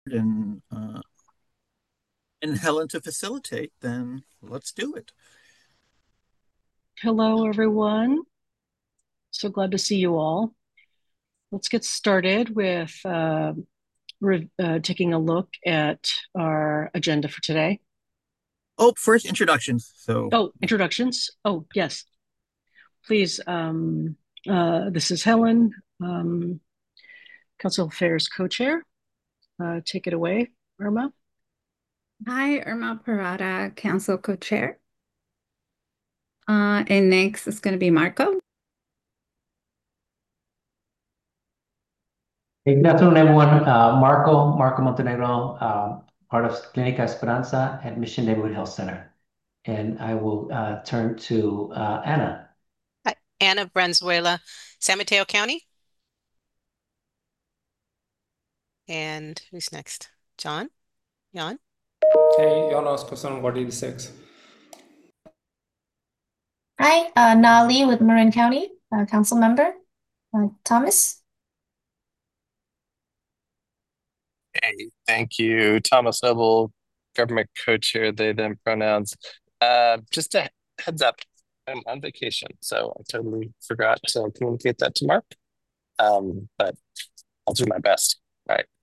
and Helen to facilitate, then let's do it. Hello, everyone. So glad to see you all. Let's get started with taking a look at our agenda for today. Oh, first introductions. So, Oh, introductions. Oh, yes. Please. This is Helen, Council Affairs Co-Chair. Take it away, Irma. Hi, Irma Parada, Council Co-Chair. And next is going to be Marco. Hey, good afternoon, everyone. Marco Montenegro, part of Clínica Esperanza at Mission Neighborhood Health Center. And I will turn to Anna. Hi, Anna Valenzuela, San Mateo County. And who's next? Jan? Hey, Jan Oscarson, 186. Hi, Nali with Marin County, council member. Thomas. Hey, thank you. Thomas Noble, government co-chair, they, them pronouns. Just a heads up, I'm on vacation, so I totally forgot to communicate that to Mark. But I'll do my best. All right.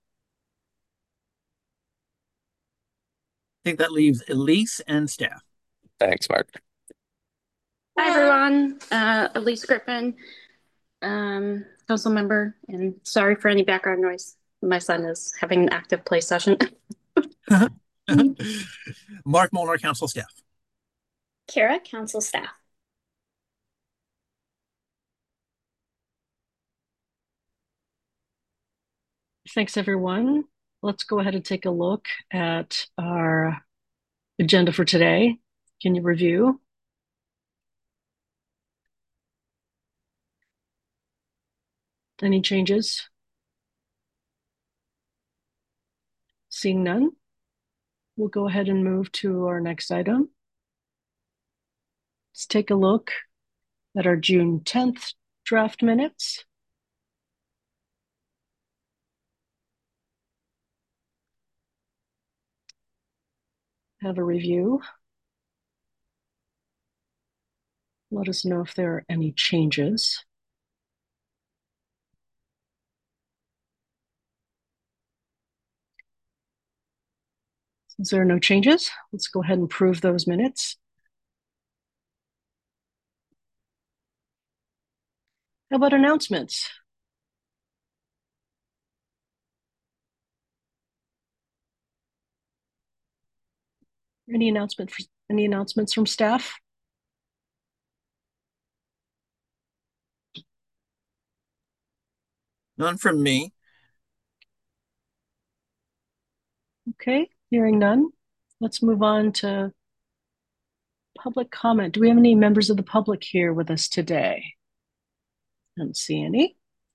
I think that leaves Elise and staff. Thanks, Mark. Hi, everyone. Elise Griffin, council member, and sorry for any background noise. My son is having an active play session. Mark Molnar, council staff. Kara, council staff. Thanks, everyone. Let's go ahead and take a look at our agenda for today. Can you review? Any changes? Seeing none, we'll go ahead and move to our next item. Let's take a look at our June 10th draft minutes. Have a review. Let us know if there are any changes. Since there are no changes, let's go ahead and approve those minutes. How about announcements? Any announcements from staff? None from me. Okay, hearing none. Let's move on to public comment. Do we have any members of the public here with us today? I don't see any.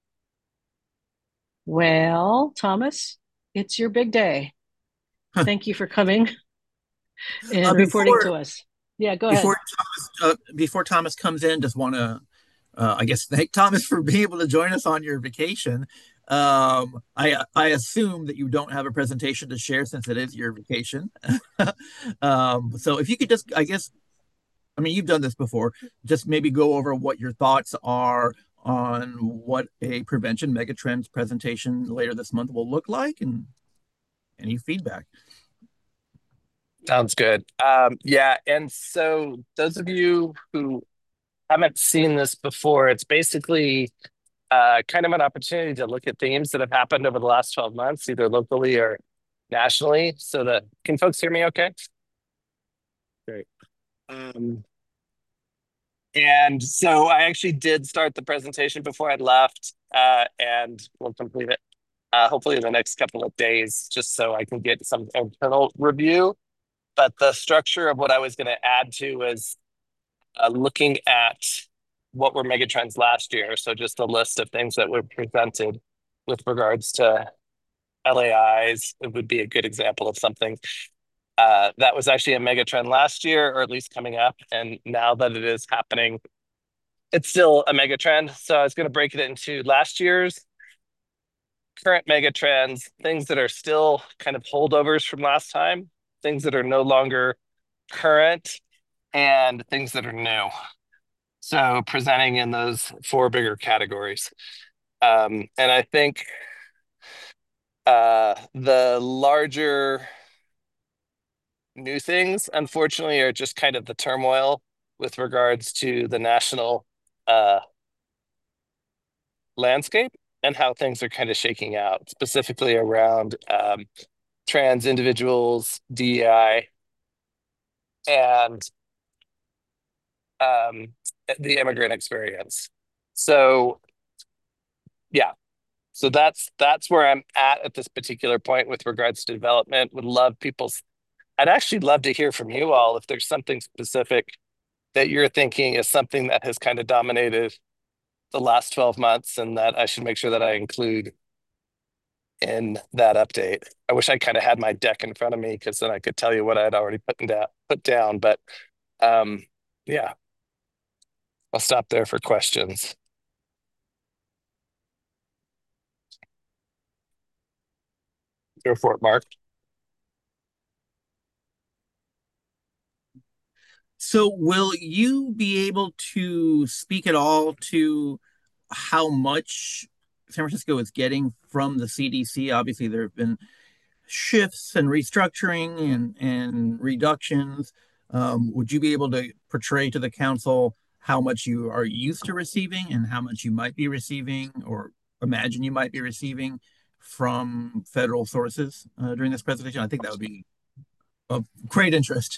Well, Thomas, it's your big day. Thank you for coming and reporting to us. Yeah, go ahead. Before Thomas comes in, just want to, I guess, thank Thomas for being able to join us on your vacation. I assume that you don't have a presentation to share since it is your vacation. So if you could just, I guess, I mean, you've done this before, just maybe go over what your thoughts are on what a prevention megatrends presentation later this month will look like and any feedback. Sounds good. Yeah, and so those of you who haven't seen this before, it's basically kind of an opportunity to look at themes that have happened over the last 12 months, either locally or nationally. So that can folks hear me okay? Great. And so I actually did start the presentation before I left, and we'll complete it hopefully in the next couple of days, just so I can get some internal review. But the structure of what I was going to add to is looking at what were megatrends last year. So just a list of things that were presented with regards to LAIs. It would be a good example of something that was actually a megatrend last year, or at least coming up. And now that it is happening, it's still a megatrend. So I was going to break it into last year's current mega trends, things that are still kind of holdovers from last time, things that are no longer current, and things that are new. So presenting in those four bigger categories. And I think the larger new things, unfortunately, are just kind of the turmoil with regards to the national landscape and how things are kind of shaking out, specifically around trans individuals, DEI, and the immigrant experience. So yeah, so that's where I'm at this particular point with regards to development. I'd actually love to hear from you all if there's something specific that you're thinking is something that has kind of dominated the last 12 months and that I should make sure that I include in that update. I wish I kind of had my deck in front of me because then I could tell you what I'd already put down. But yeah, I'll stop there for questions. Go for it, Mark. So will you be able to speak at all to how much San Francisco is getting from the CDC? Obviously, there have been shifts and restructuring and reductions. Would you be able to portray to the council how much you are used to receiving and how much you might be receiving or imagine you might be receiving from federal sources during this presentation? I think that would be of great interest.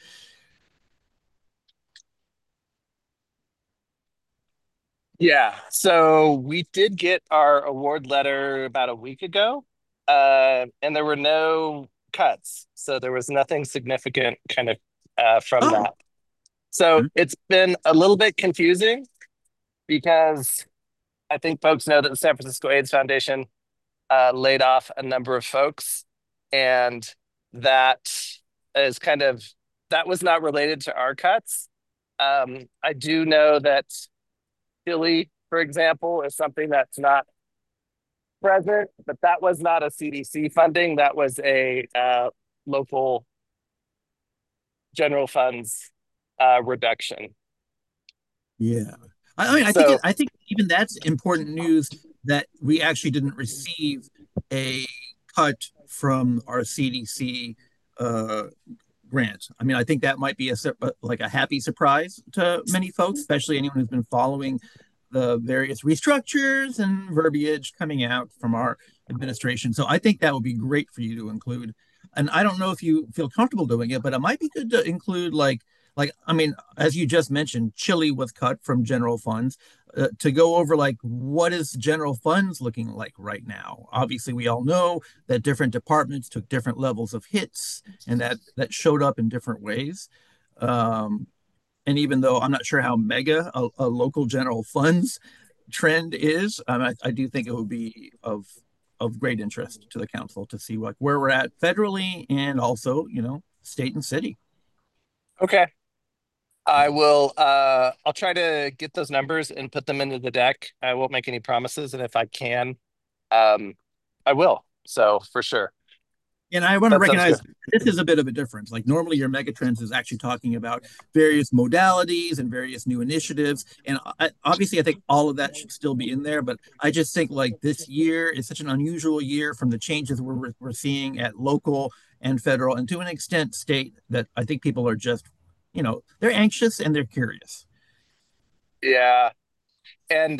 Yeah, so we did get our award letter about a week ago, and there were no cuts. So there was nothing significant kind of from that. So it's been a little bit confusing because I think folks know that the San Francisco AIDS Foundation laid off a number of folks, and that is that was not related to our cuts. I do know that Chile, for example, is something that's not present, but that was not a CDC funding. That was a local general funds reduction. Yeah. I mean, I think even that's important news that we actually didn't receive a cut from our CDC grant. I mean, I think that might be like a happy surprise to many folks, especially anyone who's been following the various restructures and verbiage coming out from our administration. So I think that would be great for you to include. And I don't know if you feel comfortable doing it, but it might be good to include like I mean, as you just mentioned, Chile was cut from general funds. To go over like what is general funds looking like right now. Obviously, we all know that different departments took different levels of hits, and that showed up in different ways. And even though I'm not sure how mega a local general funds trend is, I do think it would be of great interest to the council to see like where we're at federally and also state and city. Okay. I will I'll try to get those numbers and put them into the deck. I won't make any promises, and if I can, I will. So for sure. And I want to recognize this is a bit of a difference. Like normally your megatrends is actually talking about various modalities and various new initiatives. And obviously I think all of that should still be in there, but I just think like this year is such an unusual year from the changes we're seeing at local and federal and to an extent state that I think people are just they're anxious and they're curious. Yeah. And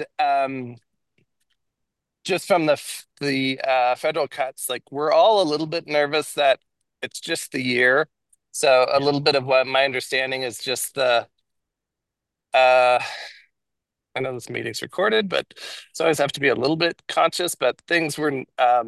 just from the federal cuts, like we're all a little bit nervous that it's just the year. So a little bit of what my understanding is just I know this meeting's recorded, but so I always have to be a little bit conscious, but things were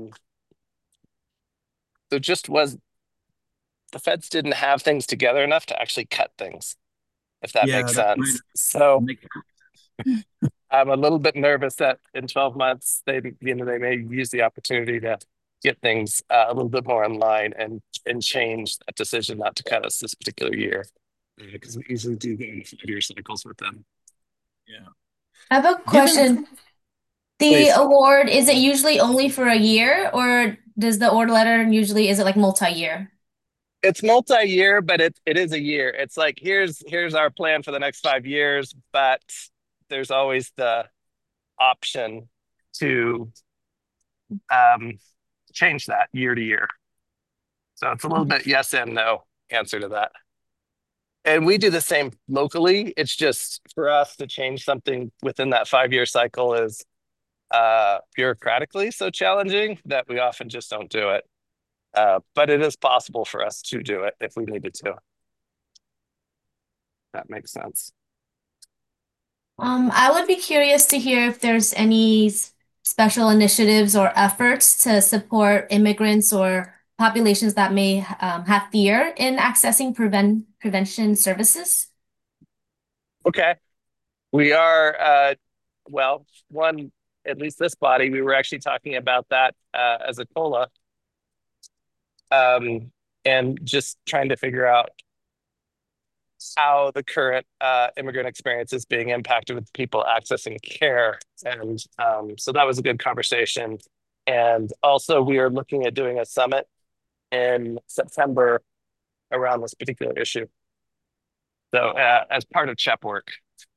there just was the feds didn't have things together enough to actually cut things, if that makes sense. So I'm a little bit nervous that in 12 months they may use the opportunity to get things a little bit more in line and change that decision not to cut us this particular year, because we usually do go in 5-year cycles with them. Yeah. I have a question. The Please. award, is it usually only for a year, or does the award letter usually, is it like multi-year? It's multi-year, but it is a year. It's like here's our plan for the next 5 years, but there's always the option to change that year to year. So it's a little bit yes and no answer to that. And we do the same locally. It's just for us to change something within that 5-year cycle is bureaucratically so challenging that we often just don't do it. But it is possible for us to do it if we needed to. That makes sense. I would be curious to hear if there's any special initiatives or efforts to support immigrants or populations that may have fear in accessing prevention services. Okay. We are, well, one, at least this body, we were actually talking about that as a COLA. And just trying to figure out how the current immigrant experience is being impacted with people accessing care. And so that was a good conversation. And also we are looking at doing a summit in September around this particular issue. So as part of CHEP work.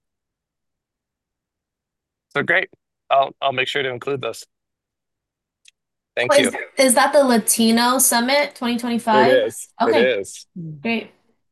So great. I'll make sure to include this. Thank you. Is that the Latino Summit 2025? It is. Okay. It is. Great.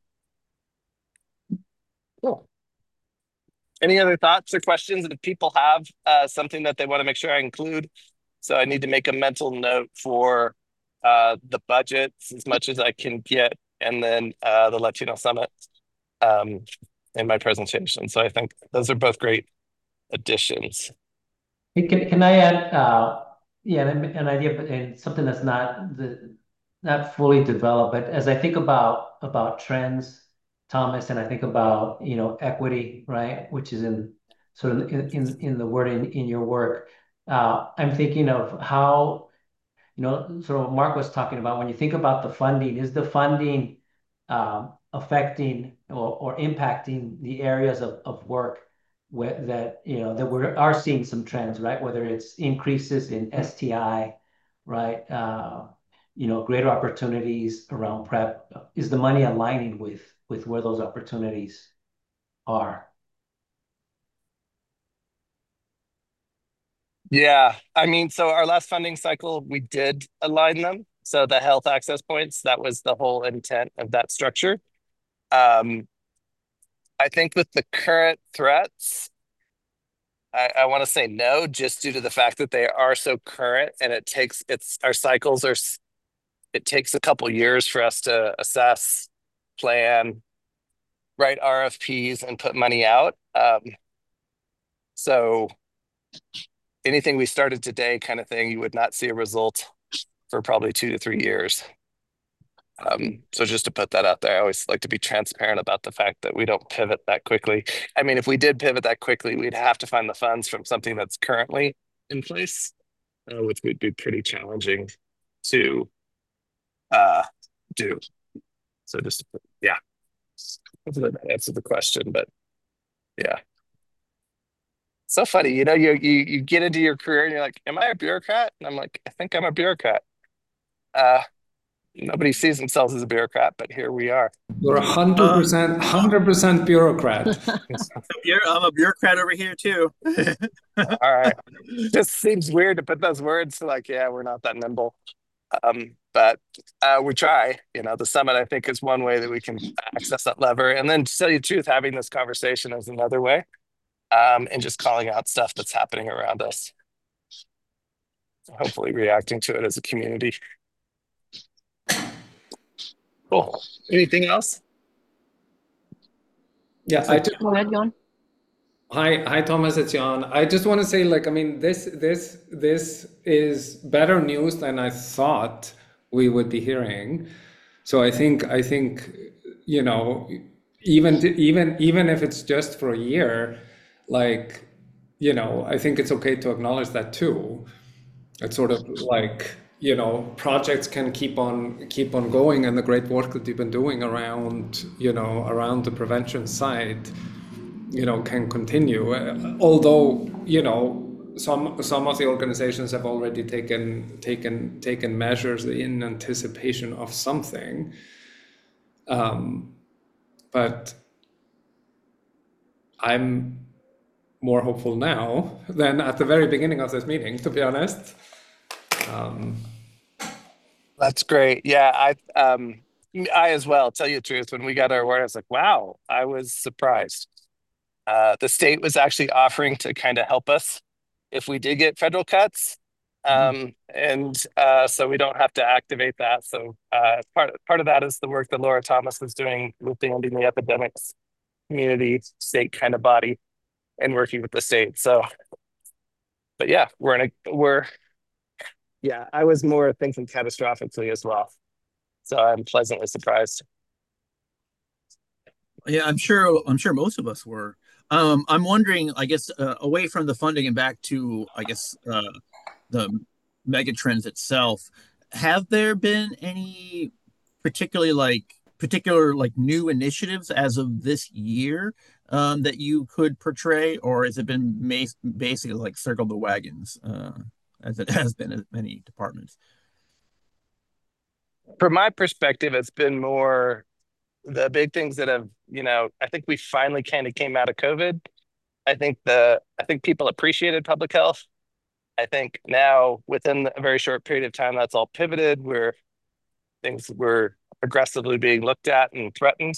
Cool. Any other thoughts or questions that people have something that they want to make sure I include? So I need to make a mental note for the budgets as much as I can get, and then the Latino Summit in my presentation. So I think those are both great additions. Hey, can I add an idea, but and something that's not fully developed, but as I think about trends, Thomas, and I think about equity, right, which is in sort of in the word in your work. I'm thinking of how sort of what Mark was talking about when you think about the funding. Is the funding affecting or impacting the areas of work that we are seeing some trends, right? Whether it's increases in STI, right? Greater opportunities around PrEP. Is the money aligning with where those opportunities are? Yeah, I mean, so our last funding cycle, we did align them. So the health access points, that was the whole intent of that structure. I think with the current threats, I want to say no, just due to the fact that they are so current, and it takes it takes a couple years for us to assess, plan, write RFPs, and put money out. So anything we started today kind of thing, you would not see a result for probably 2 to 3 years. So just to put that out there, I always like to be transparent about the fact that we don't pivot that quickly. I mean, if we did pivot that quickly, we'd have to find the funds from something that's currently in place, which would be pretty challenging to do. So just, yeah. Hopefully that answered the question, but yeah. So funny, you get into your career and you're like, am I a bureaucrat? And I'm like, I think I'm a bureaucrat. Nobody sees themselves as a bureaucrat, but here we are. You're 100% bureaucrat. I'm a bureaucrat over here too. All right. Just seems weird to put those words to like, yeah, we're not that nimble. But we try. The summit, I think, is one way that we can access that lever. And then to tell you the truth, having this conversation is another way. And just calling out stuff that's happening around us. Hopefully reacting to it as a community. Cool. Anything else? Yeah, go ahead, Jan. Hi, Thomas. It's Jan. I just want to say, this is better news than I thought we would be hearing. So I think even if it's just for a year, I think it's okay to acknowledge that too. It's sort of like, projects can keep on going, and the great work that you've been doing around the prevention side, can continue. Although, some of the organizations have already taken measures in anticipation of something, but I'm more hopeful now than at the very beginning of this meeting, to be honest. That's great. Yeah, I as well, tell you the truth, when we got our word, I was like, wow, I was surprised. The state was actually offering to kind of help us if we did get federal cuts. So we don't have to activate that. So part of that is the work that Laura Thomas was doing with the Ending the Epidemics community state kind of body and working with the state. So, but yeah, I was more thinking catastrophically as well. So I'm pleasantly surprised. Yeah, I'm sure most of us were. I'm wondering, I guess, away from the funding and back to, I guess, the megatrends itself, have there been any particular new initiatives as of this year that you could portray, or has it been basically like circle the wagons as it has been in many departments? From my perspective, it's been more the big things that have, I think we finally kind of came out of COVID. I think people appreciated public health. I think now within a very short period of time, that's all pivoted where things were aggressively being looked at and threatened.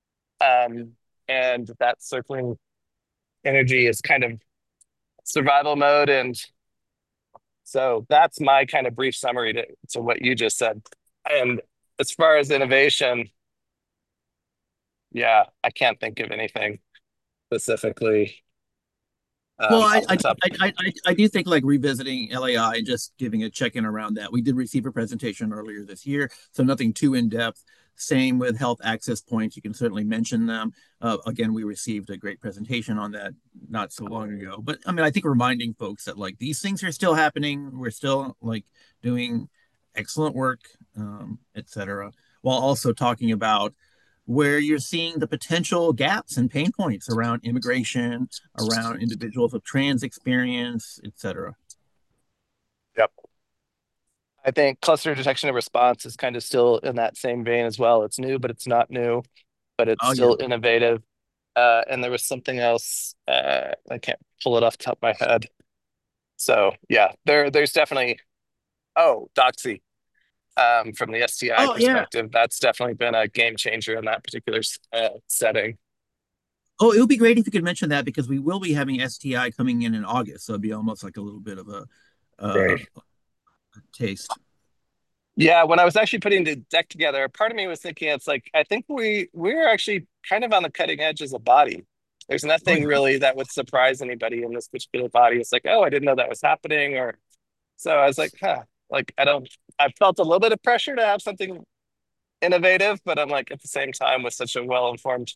And that circling energy is kind of survival mode. And so that's my kind of brief summary to what you just said. And as far as innovation, yeah, I can't think of anything specifically. Well, I do think like revisiting LAI and just giving a check-in around that. We did receive a presentation earlier this year, so nothing too in-depth. Same with health access points. You can certainly mention them. Again, we received a great presentation on that not so long ago. But I mean, I think reminding folks that like these things are still happening. We're still like doing excellent work, etc., while also talking about where you're seeing the potential gaps and pain points around immigration, around individuals with trans experience, etc. Yep. I think cluster detection and response is kind of still in that same vein as well. It's new, but it's not new, but it's still innovative. And there was something else, I can't pull it off the top of my head. So yeah, there's definitely, Doxy. From the STI perspective, that's definitely been a game changer in that particular setting. Oh, it would be great if you could mention that because we will be having STI coming in August, so it'd be almost like a little bit of a taste. Yeah, when I was actually putting the deck together, part of me was thinking it's like I think we're actually kind of on the cutting edge as a body. There's nothing really that would surprise anybody in this particular body. It's like, I didn't know that was happening, or so I was like, like I felt a little bit of pressure to have something innovative, but I'm like at the same time with such a well-informed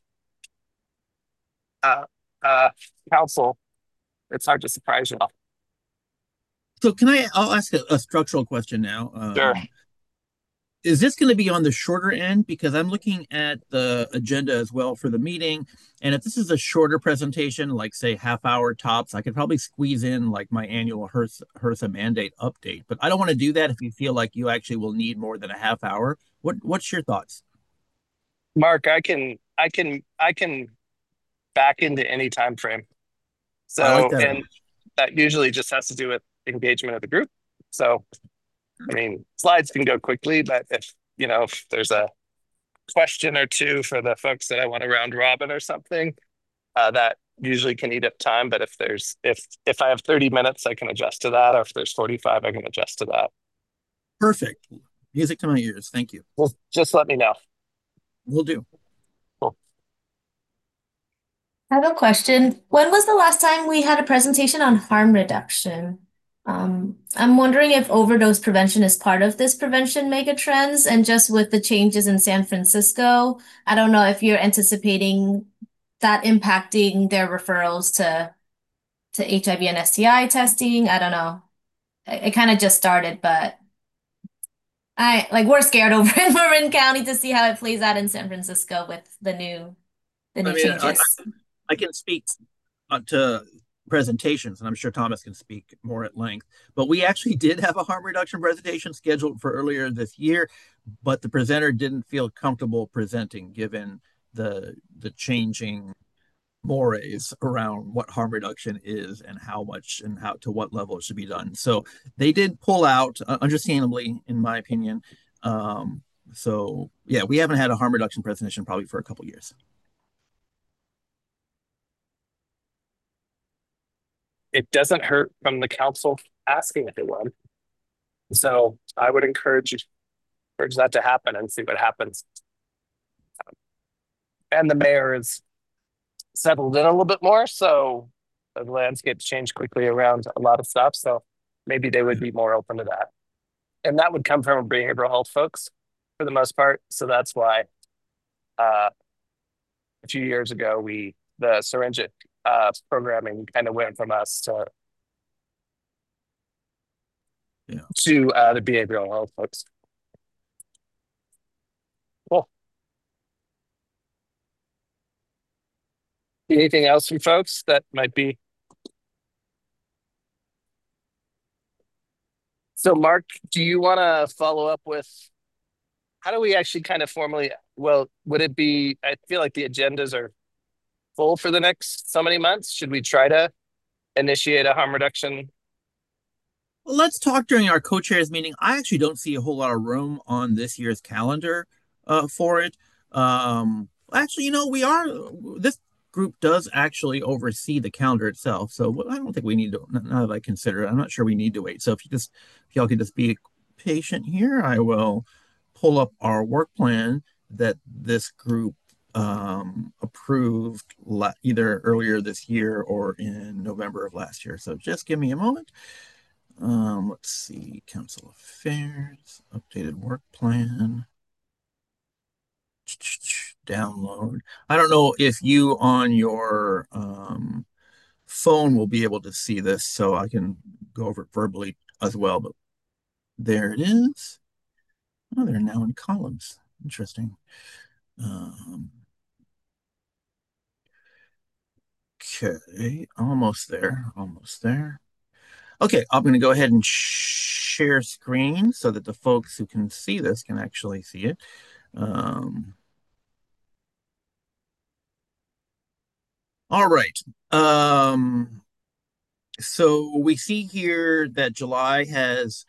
council, it's hard to surprise you all. So I'll ask a structural question now. Sure. Is this going to be on the shorter end? Because I'm looking at the agenda as well for the meeting. And if this is a shorter presentation, like say half-hour tops, I could probably squeeze in like my annual HRSA mandate update. But I don't want to do that if you feel like you actually will need more than a half hour. What's your thoughts? Mark, I can back into any time frame. So like that. And that usually just has to do with engagement of the group. So I mean, slides can go quickly, but if there's a question or two for the folks that I want to round robin or something, that usually can eat up time. But if I have 30 minutes, I can adjust to that. Or if there's 45, I can adjust to that. Perfect. Music to my ears. Thank you. Well, just let me know. Will do. Cool. I have a question. When was the last time we had a presentation on harm reduction? I'm wondering if overdose prevention is part of this prevention megatrends, and just with the changes in San Francisco, I don't know if you're anticipating that impacting their referrals to HIV and STI testing. I don't know. It kind of just started, but we're scared over in Marin County to see how it plays out in San Francisco with the new changes. I can speak to presentations, and I'm sure Thomas can speak more at length, but we actually did have a harm reduction presentation scheduled for earlier this year, but the presenter didn't feel comfortable presenting given the changing mores around what harm reduction is and how much and how to what level it should be done. So they did pull out, understandably, in my opinion. So yeah, we haven't had a harm reduction presentation probably for a couple years. It doesn't hurt from the council asking if it would. So I would encourage that to happen and see what happens. And the mayor is settled in a little bit more, so the landscape's changed quickly around a lot of stuff. So maybe they would be more open to that. And that would come from behavioral health folks for the most part. So that's why a few years ago, the syringe programming kind of went from us to the behavioral health folks. Cool. Anything else from folks that might be? So Mark, do you want to follow up with how do we actually kind of formally, well, would it be, I feel like the agendas are full for the next so many months. Should we try to initiate a harm reduction? Well, let's talk during our co-chairs meeting. I actually don't see a whole lot of room on this year's calendar for it. Actually, this group does actually oversee the calendar itself. So I don't think we need to, now that I consider it, I'm not sure we need to wait. So if y'all could just be patient here, I will pull up our work plan that this group approved either earlier this year or in November of last year. So just give me a moment. Let's see, council affairs, updated work plan. Download. I don't know if you on your phone will be able to see this, so I can go over it verbally as well, but there it is. Oh, they're now in columns. Interesting. Okay, almost there. Okay, I'm going to go ahead and share screen so that the folks who can see this can actually see it. All right. So we see here that July has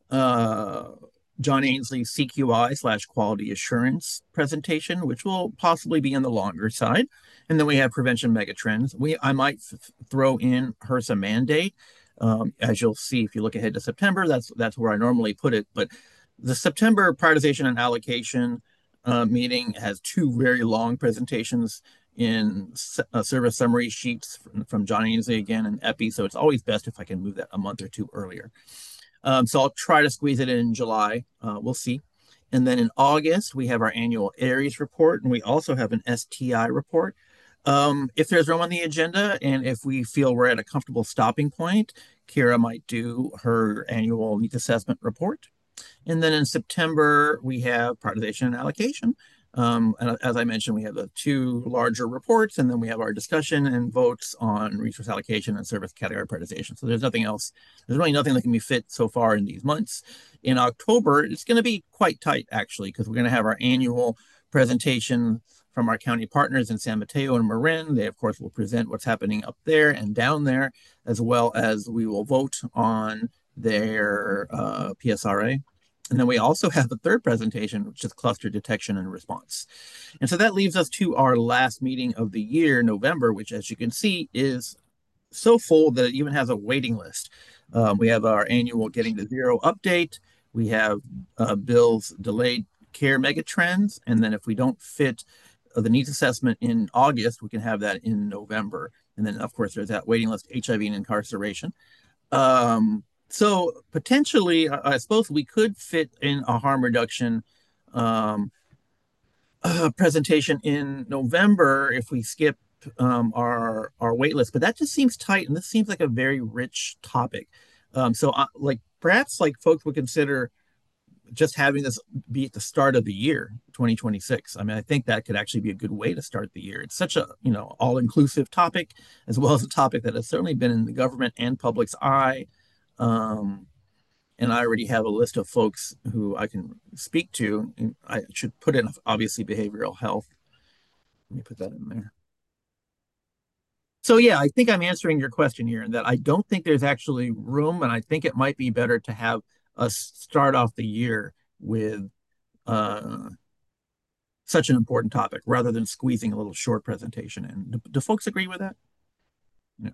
John Ainsley's CQI/quality assurance presentation, which will possibly be on the longer side. And then we have prevention megatrends. I might throw in HRSA mandate. As you'll see, if you look ahead to September, that's where I normally put it. But the September prioritization and allocation meeting has two very long presentations in service summary sheets from John Ainsley again and EPI. So it's always best if I can move that a month or two earlier. So I'll try to squeeze it in July. We'll see. And then in August, we have our annual ARES report, and we also have an STI report. If there's room on the agenda, and if we feel we're at a comfortable stopping point, Kira might do her annual needs assessment report. And then in September, we have prioritization and allocation. And as I mentioned, we have the two larger reports, and then we have our discussion and votes on resource allocation and service category prioritization. So there's nothing else. There's really nothing that can be fit so far in these months. In October, it's going to be quite tight, actually, because we're going to have our annual presentation from our county partners in San Mateo and Marin. They, of course, will present what's happening up there and down there, as well as we will vote on their PSRA. And then we also have the third presentation, which is cluster detection and response. And so that leaves us to our last meeting of the year, November, which, as you can see, is so full that it even has a waiting list. We have our annual Getting to Zero update. We have Bill's delayed care megatrends. And then if we don't fit the needs assessment in August, we can have that in November. And then, of course, there's that waiting list, HIV and incarceration. So potentially, I suppose we could fit in a harm reduction presentation in November if we skip our wait list, but that just seems tight, and this seems like a very rich topic. So perhaps folks would consider just having this be at the start of the year 2026. I mean, I think that could actually be a good way to start the year. It's such a, all-inclusive topic, as well as a topic that has certainly been in the government and public's eye. And I already have a list of folks who I can speak to. And I should put in, obviously, behavioral health. Let me put that in there. So yeah, I think I'm answering your question here, and that I don't think there's actually room, and I think it might be better to have us start off the year with such an important topic rather than squeezing a little short presentation in. Do folks agree with that? Yeah.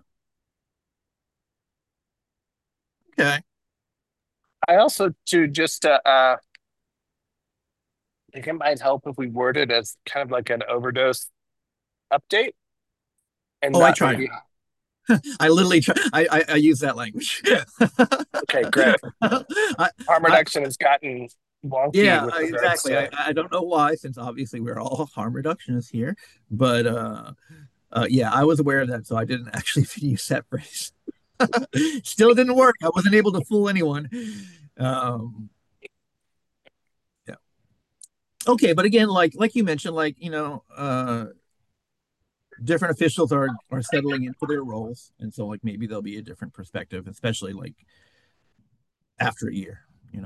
Okay. I also, too, just I think it might help if we word it as kind of like an overdose update. And I not tried. maybe... I literally try. I use that language. Okay, great. Harm reduction has gotten wonky. Yeah, with exactly. I don't know why, since obviously we're all harm reductionists here, but yeah, I was aware of that, so I didn't actually use that phrase. Still didn't work. I wasn't able to fool anyone. Yeah. Okay, but again, like you mentioned, different officials are settling into their roles, and so maybe there'll be a different perspective, especially after a year.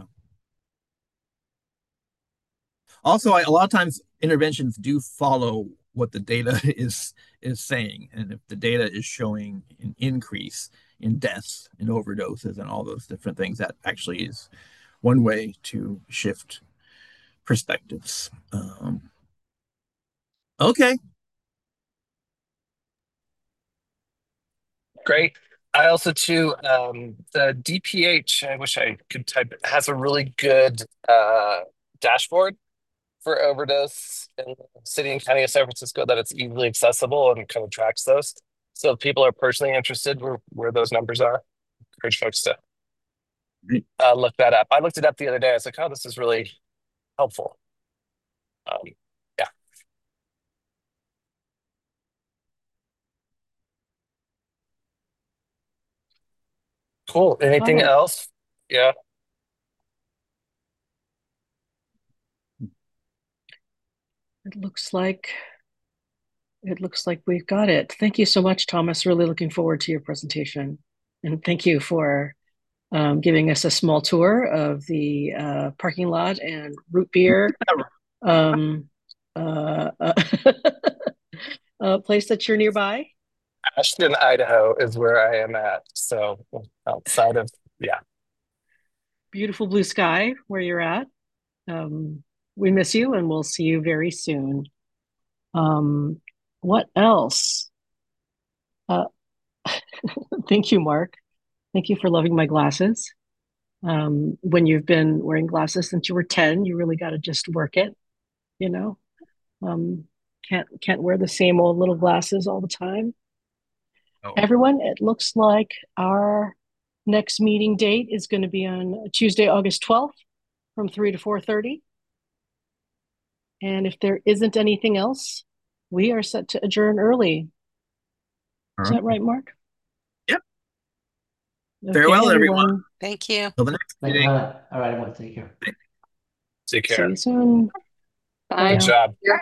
Also, a lot of times interventions do follow what the data is saying, and if the data is showing an increase in deaths and overdoses and all those different things, that actually is one way to shift perspectives. Okay. Great. I also, too, the DPH, I wish I could type it, has a really good dashboard for overdose in the city and county of San Francisco that it's easily accessible and kind of tracks those. So if people are personally interested where those numbers are, I encourage folks to look that up. I looked it up the other day. I was like, oh, this is really helpful. Yeah. Cool. Anything else? Yeah. It looks like we've got it. Thank you so much, Thomas. Really looking forward to your presentation. And thank you for giving us a small tour of the parking lot and root beer place that you're nearby. Ashton, Idaho is where I am at. So outside of, yeah. Beautiful blue sky where you're at. We miss you, and we'll see you very soon. What else? Thank you, Mark. Thank you for loving my glasses. When you've been wearing glasses since you were 10, you really got to just work it, Can't wear the same old little glasses all the time. Oh. Everyone, it looks like our next meeting date is going to be on Tuesday, August 12th from 3 to 4:30. And if there isn't anything else, we are set to adjourn early. Is that right, Mark? Yep. Okay, farewell, everyone. Thank you. Till the next meeting. All right, everyone, take care. Take care. See you soon. Bye. Good job.